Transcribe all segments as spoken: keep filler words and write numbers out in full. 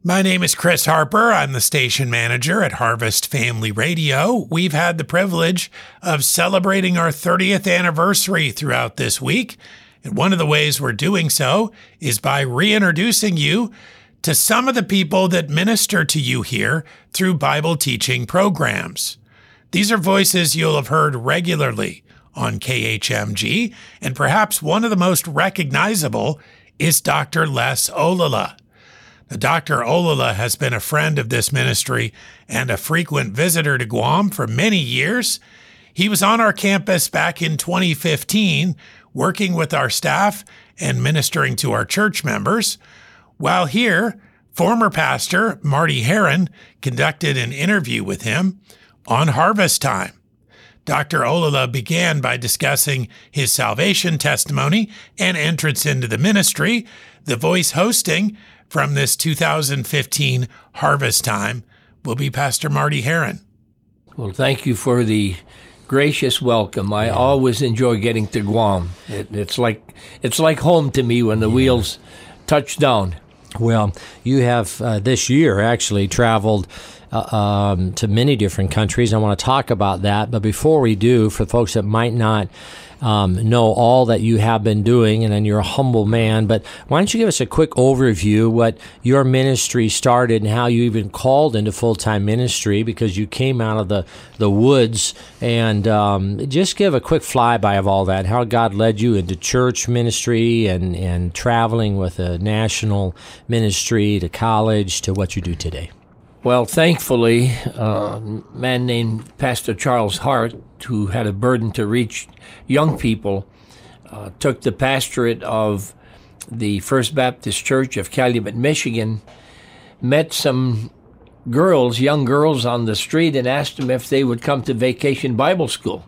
My name is Chris Harper. I'm the station manager at Harvest Family Radio. We've had the privilege of celebrating our thirtieth anniversary throughout this week. And one of the ways we're doing so is by reintroducing you to some of the people that minister to you here through Bible teaching programs. These are voices you'll have heard regularly on K H M G, and perhaps one of the most recognizable is Doctor Les Olala. Doctor Olala has been a friend of this ministry and a frequent visitor to Guam for many years. He was on our campus back in twenty fifteen, working with our staff and ministering to our church members. While here, former pastor Marty Heron conducted an interview with him on Harvest Time. Doctor Olala began by discussing his salvation testimony and entrance into the ministry. The voice hosting from this two thousand fifteen Harvest Time will be Pastor Marty Heron. Well, thank you for the gracious welcome. I yeah. always enjoy getting to Guam. It, it's like it's like home to me when the yeah. wheels touch down. Well, you have uh, this year actually traveled uh, um, to many different countries. I want to talk about that. But before we do, for folks that might not Um, know all that you have been doing, and then you're a humble man. But why don't you give us a quick overview what your ministry started and how you even called into full-time ministry, because you came out of the, the woods, and um, just give a quick flyby of all that, how God led you into church ministry and, and traveling with a national ministry to college to what you do today. Well, thankfully, uh, a man named Pastor Charles Hart, who had a burden to reach young people, uh, took the pastorate of the First Baptist Church of Calumet, Michigan, met some girls, young girls on the street, and asked them if they would come to Vacation Bible School.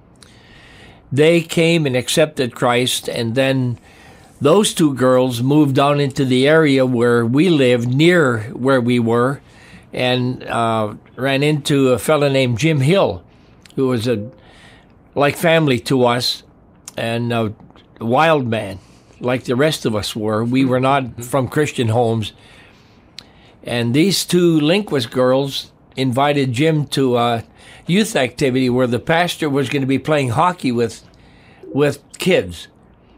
They came and accepted Christ, and then those two girls moved down into the area where we lived, near where we were, and uh, ran into a fellow named Jim Hill, who was a like family to us, and a wild man, like the rest of us were. We were not from Christian homes. And these two Linquist girls invited Jim to a youth activity where the pastor was going to be playing hockey with with kids.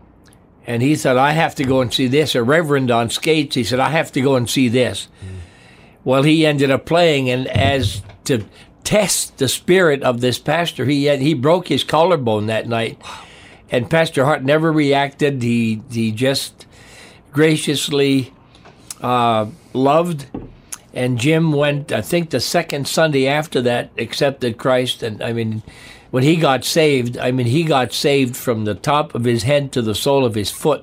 And he said, I have to go and see this. A reverend on skates, he said, I have to go and see this. Mm. Well, he ended up playing, and as to test the spirit of this pastor, he had, he broke his collarbone that night. And Pastor Hart never reacted. He he just graciously uh, loved. And Jim went, I think the second Sunday after that, accepted Christ. And I mean, when he got saved, I mean, he got saved from the top of his head to the sole of his foot.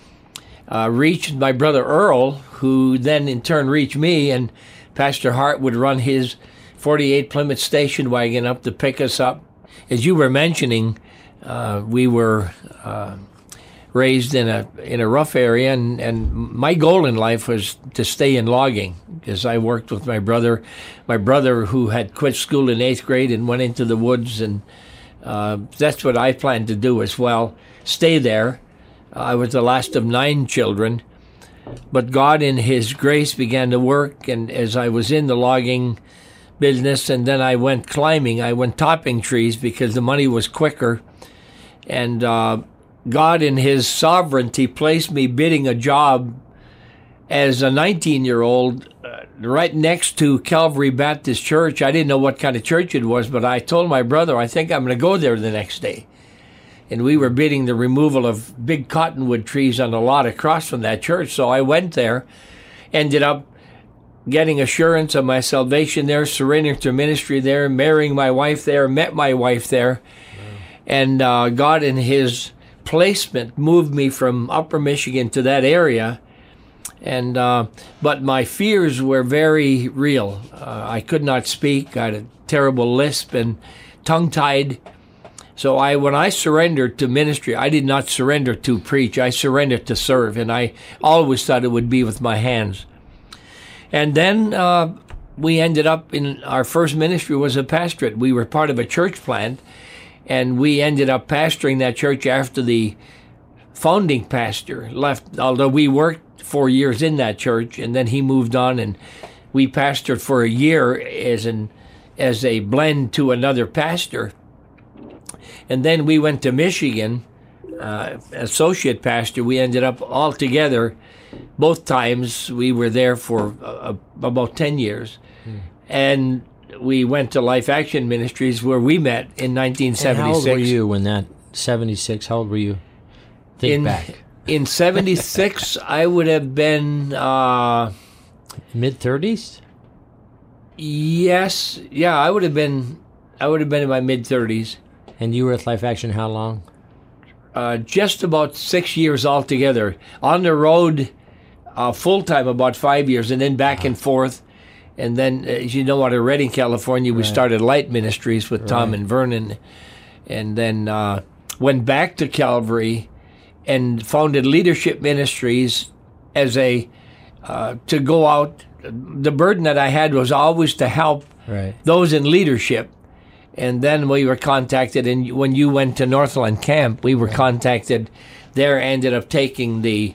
Uh, reached my brother Earl, who then in turn reached me, and Pastor Hart would run his forty-eight Plymouth station wagon up to pick us up. As you were mentioning, uh, we were uh, raised in a in a rough area, and, and my goal in life was to stay in logging, because I worked with my brother, my brother who had quit school in eighth grade and went into the woods, and uh, that's what I planned to do as well, stay there. I was the last of nine children, but God in His grace began to work, and as I was in the logging business, and then I went climbing. I went topping trees because the money was quicker. And uh, God in His sovereignty placed me bidding a job as a nineteen-year-old uh, right next to Calvary Baptist Church. I didn't know what kind of church it was, but I told my brother, I think I'm going to go there the next day. And we were bidding the removal of big cottonwood trees on a lot across from that church. So I went there, ended up getting assurance of my salvation there, surrendering to ministry there, marrying my wife there, met my wife there. Wow. And uh, God in His placement moved me from Upper Michigan to that area. And uh, but my fears were very real. Uh, I could not speak. I had a terrible lisp and tongue-tied. So I, when I surrendered to ministry, I did not surrender to preach. I surrendered to serve, and I always thought it would be with my hands. And then uh, we ended up in our first ministry was a pastorate. We were part of a church plant, and we ended up pastoring that church after the founding pastor left, although we worked four years in that church, and then he moved on, and we pastored for a year as an as a blend to another pastor. And then we went to Michigan, uh, associate pastor. We ended up all together. Both times we were there for uh, about ten years. Hmm. And we went to Life Action Ministries where we met in nineteen seventy-six. And how old were you when that, seventy-six, how old were you? Think in, back. In seventy-six, I would have been... Uh, mid-thirties? Yes. Yeah, I would have been I would have been in my mid-thirties. And you were at Life Action how long? Uh, just about six years altogether. On the road, uh, full-time about five years, and then back wow. and forth. And then, as you know, out of Redding, California, we right. started Light Ministries with right. Tom and Vernon. And then uh, went back to Calvary and founded Leadership Ministries as a, uh, to go out. The burden that I had was always to help right. those in leadership. And then we were contacted, and when you went to Northland Camp, we were right. contacted there, ended up taking the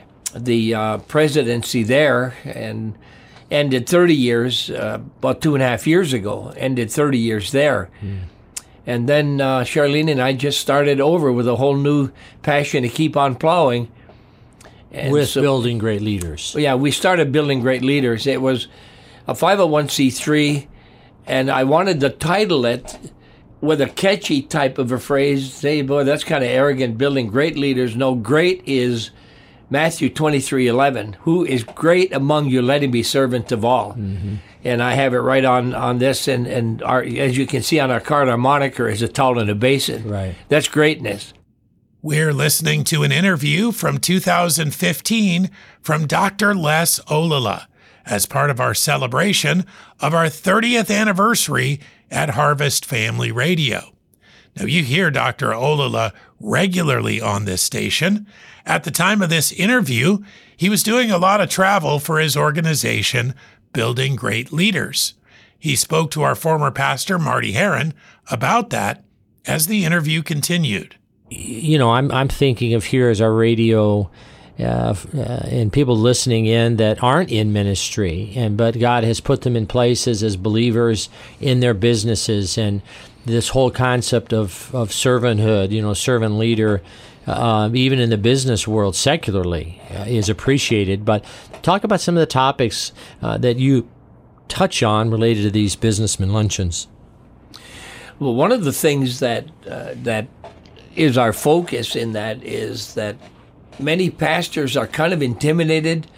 the uh, presidency there, and ended thirty years, uh, about two and a half years ago, ended thirty years there. Mm. And then uh, Charlene and I just started over with a whole new passion to keep on plowing. And with so, building great leaders. Yeah, we started building great leaders. It was a five oh one c three, and I wanted to title it with a catchy type of a phrase. Say, boy, that's kind of arrogant, building great leaders. No, great is Matthew twenty-three eleven. Who is great among you? Let him be servant of all. Mm-hmm. And I have it right on, on this, and, and our, as you can see on our card, our moniker is a towel in a basin. Right. That's greatness. We're listening to an interview from two thousand fifteen from Doctor Les Olala as part of our celebration of our thirtieth anniversary at Harvest Family Radio. Now, you hear Doctor Olala regularly on this station. At the time of this interview, he was doing a lot of travel for his organization, Building Great Leaders. He spoke to our former pastor, Marty Heron, about that as the interview continued. You know, I'm I'm thinking of here as our radio uh, uh, and people listening in that aren't in ministry, and but God has put them in places as believers in their businesses, and this whole concept of, of servanthood, you know, servant leader, uh, even in the business world secularly, uh, is appreciated. But talk about some of the topics uh, that you touch on related to these businessman luncheons. Well, one of the things that uh, that is our focus in that is that many pastors are kind of intimidated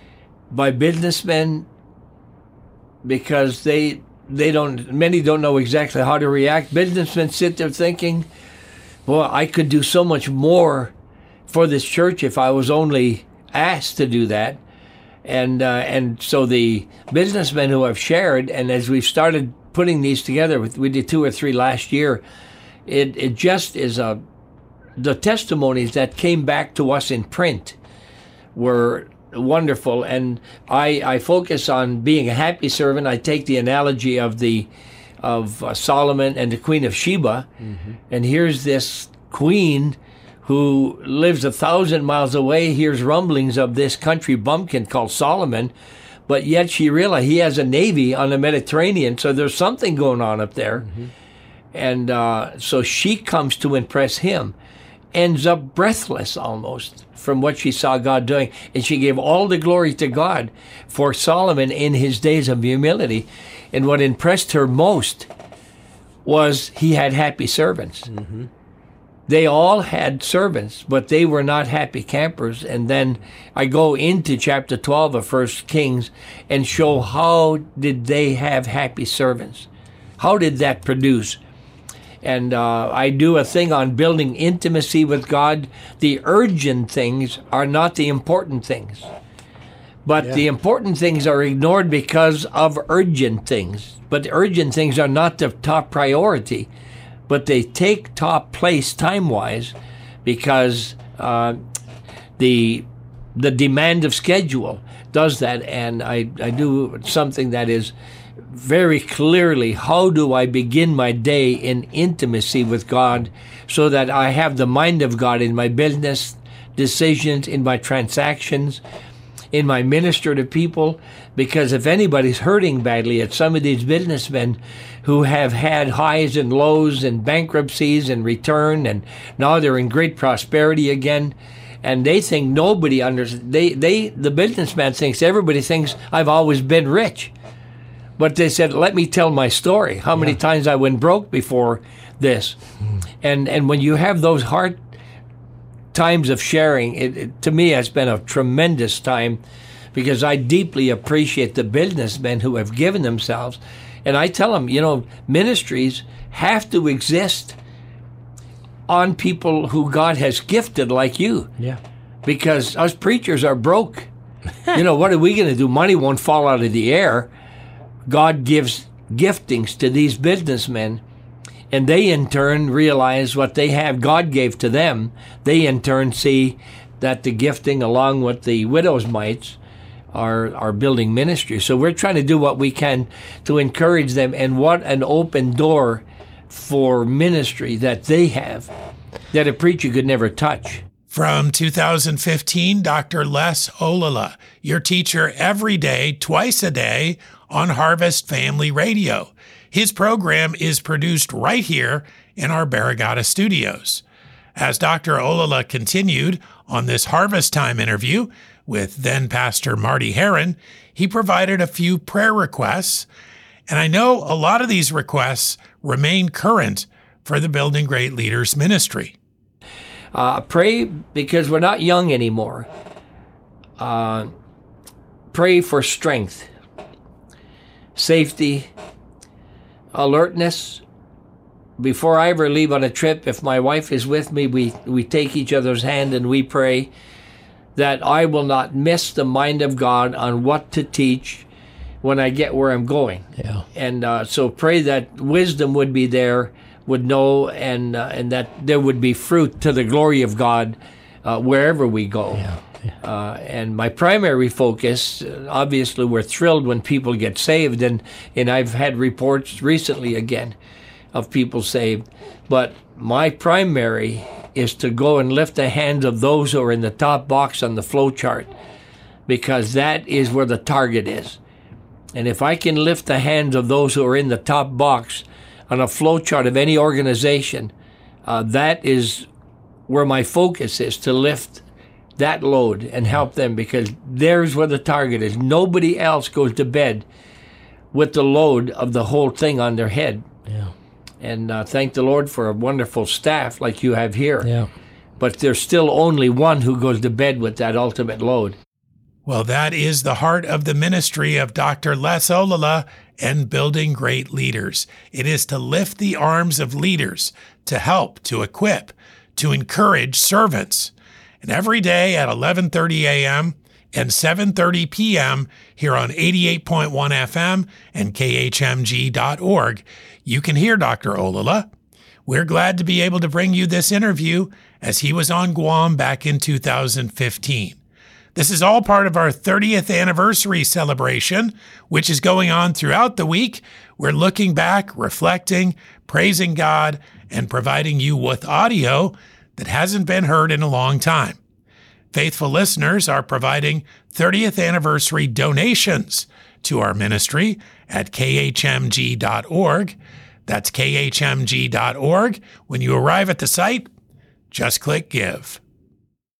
by businessmen because they they don't many don't know exactly how to react. Businessmen sit there thinking, well, I could do so much more for this church if I was only asked to do that. And uh, and so the businessmen who have shared, and as we've started putting these together, we did two or three last year, it, it just is a the testimonies that came back to us in print were wonderful. And I, I focus on being a happy servant. I take the analogy of the of uh, Solomon and the Queen of Sheba. Mm-hmm. And here's this queen who lives a thousand miles away, hears rumblings of this country bumpkin called Solomon, but yet she realized he has a navy on the Mediterranean, so there's something going on up there. Mm-hmm. And uh, so she comes to impress him, ends up breathless almost from what she saw God doing. And she gave all the glory to God for Solomon in his days of humility. And what impressed her most was he had happy servants. Mm-hmm. They all had servants, but they were not happy campers. And then I go into chapter twelve of First Kings and show how did they have happy servants? How did that produce? And uh, I do a thing on building intimacy with God. The urgent things are not the important things. But yeah. the important things are ignored because of urgent things. But the urgent things are not the top priority. But they take top place time-wise because uh, the the demand of schedule does that. And I, I do something that is very clearly, how do I begin my day in intimacy with God so that I have the mind of God in my business, decisions, in my transactions, in my minister to people. Because if anybody's hurting badly, it's some of these businessmen who have had highs and lows and bankruptcies and return, and now they're in great prosperity again. And they think nobody understands. They, they, the businessman thinks everybody thinks I've always been rich. But they said, let me tell my story. How many yeah. times I went broke before this. Mm. And and when you have those hard times of sharing, it, it, to me, it's been a tremendous time, because I deeply appreciate the businessmen who have given themselves. And I tell them, you know, ministries have to exist on people who God has gifted like you. Yeah. Because us preachers are broke. You know, what are we going to do? Money won't fall out of the air. God gives giftings to these businessmen, and they in turn realize what they have God gave to them. They in turn see that the gifting, along with the widow's mites, are are building ministry. So we're trying to do what we can to encourage them, and what an open door for ministry that they have that a preacher could never touch. From two thousand fifteen, Doctor Les Olala, your teacher every day, twice a day on Harvest Family Radio. His program is produced right here in our Barrigada studios. As Doctor Olala continued on this Harvest Time interview with then Pastor Marty Heron, he provided a few prayer requests, and I know a lot of these requests remain current for the Building Great Leaders ministry. Uh, pray because we're not young anymore. Uh, pray for strength, safety, alertness. Before I ever leave on a trip, if my wife is with me, we, we take each other's hand and we pray that I will not miss the mind of God on what to teach when I get where I'm going. Yeah. And uh, so pray that wisdom would be there, would know, and uh, and that there would be fruit to the glory of God uh, wherever we go. Yeah. Yeah. Uh, and my primary focus, uh, obviously we're thrilled when people get saved, and, and I've had reports recently again of people saved. But my primary is to go and lift the hands of those who are in the top box on the flow chart, because that is where the target is. And if I can lift the hands of those who are in the top box on a flow chart of any organization, uh, that is where my focus is, to lift that load and help them, because there's where the target is. Nobody else goes to bed with the load of the whole thing on their head. Yeah. And uh, thank the Lord for a wonderful staff like you have here. Yeah. But there's still only one who goes to bed with that ultimate load. Well, that is the heart of the ministry of Doctor Les Olala and Building Great Leaders. It is to lift the arms of leaders, to help, to equip, to encourage servants. And every day at eleven thirty a.m. and seven thirty p.m. here on eighty-eight point one F M and K H M G dot org, you can hear Doctor Olala. We're glad to be able to bring you this interview as he was on Guam back in two thousand fifteen. This is all part of our thirtieth anniversary celebration, which is going on throughout the week. We're looking back, reflecting, praising God, and providing you with audio that hasn't been heard in a long time. Faithful listeners are providing thirtieth anniversary donations to our ministry at K H M G dot org. That's K H M G dot org. When you arrive at the site, just click Give.